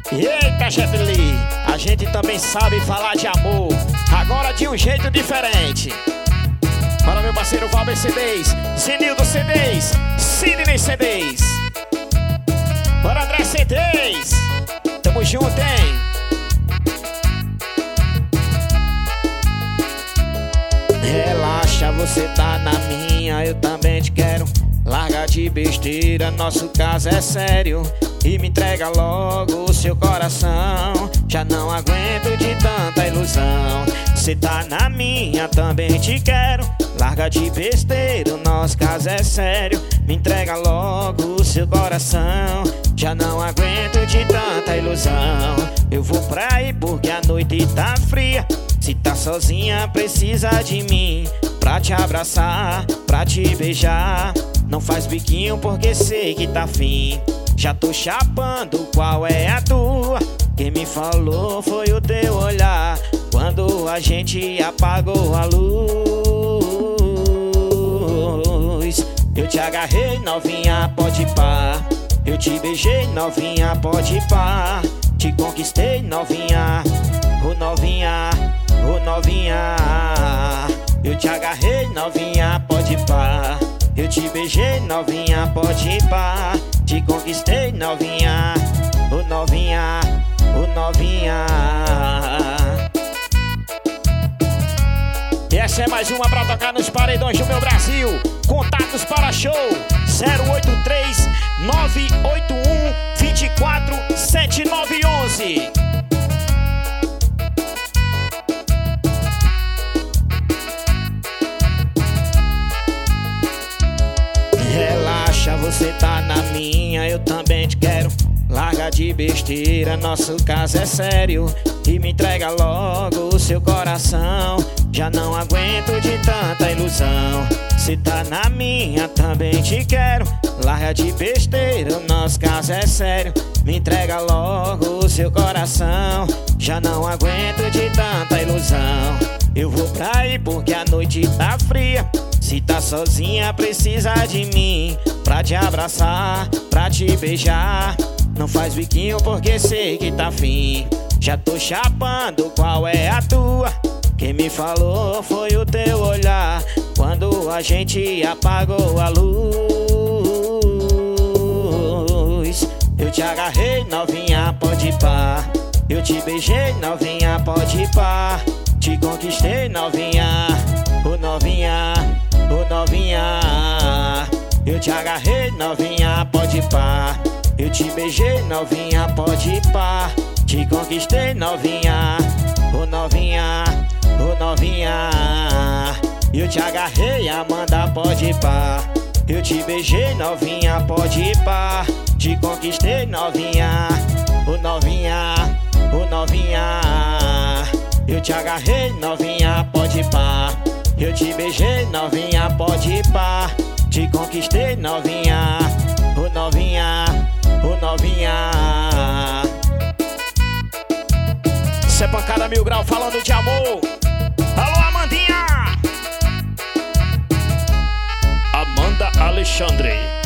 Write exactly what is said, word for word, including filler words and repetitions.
Eita, Jet Li, a gente também sabe falar de amor, agora de um jeito diferente. Para meu parceiro Valber C Ds, Sinildo C Ds, Sidney C Ds. Para André C Ds, tamo junto, hein? Relaxa, você tá na minha, eu também te quero. Larga de besteira, nosso caso é sério. E me entrega logo o seu coração. Já não aguento de tanta ilusão. Cê tá na minha, também te quero. Larga de besteira, o nosso caso é sério. Me entrega logo o seu coração. Já não aguento de tanta ilusão. Eu vou pra aí porque a noite tá fria. Se tá sozinha, precisa de mim pra te abraçar, pra te beijar. Não faz biquinho porque sei que tá fim. Já tô chapando, qual é a tua? Quem me falou foi o teu olhar quando a gente apagou a luz. Eu te agarrei, novinha, pode pá. Eu te beijei, novinha, pode pá. Te conquistei, novinha, ô novinha, ô novinha. Eu te agarrei, novinha, pode pá. Eu te beijei, novinha, pode pá. Te conquistei, novinha, ô novinha, ô novinha. E essa é mais uma pra tocar nos paredões do meu Brasil. Contatos para show zero oito três, nove oito um, dois quatro, sete nove um um. Relaxa, você tá na minha, eu também te quero. Larga de besteira, nosso caso é sério. E me entrega logo o seu coração. Já não aguento de tanta ilusão. Cê tá na minha, também te quero. Larga de besteira, o nosso caso é sério. Me entrega logo o seu coração. Já não aguento de tanta ilusão. Eu vou pra aí porque a noite tá fria. Se tá sozinha, precisa de mim pra te abraçar, pra te beijar. Não faz biquinho porque sei que tá fim. Já tô chapando, qual é a tua? Quem me falou foi o teu olhar quando a gente apagou a luz. Eu te agarrei, novinha, pode pá. Eu te beijei, novinha, pode pá. Te conquistei, novinha, ô novinha, ô novinha. Eu te agarrei, novinha, pode pá. Eu te beijei, novinha, pode pá. Te conquistei, novinha, ô novinha, ô novinha. Eu te agarrei, Amanda, pode pá. Eu te beijei, novinha, pode pá. Te conquistei, novinha, ô novinha, ô novinha. Eu te agarrei, novinha, pode pá. Eu te beijei, novinha, pode pá. Te conquistei, novinha, ô novinha, ô novinha. Cê é pancada mil grau falando de amor. Alô, Amandinha! Amanda Alexandre.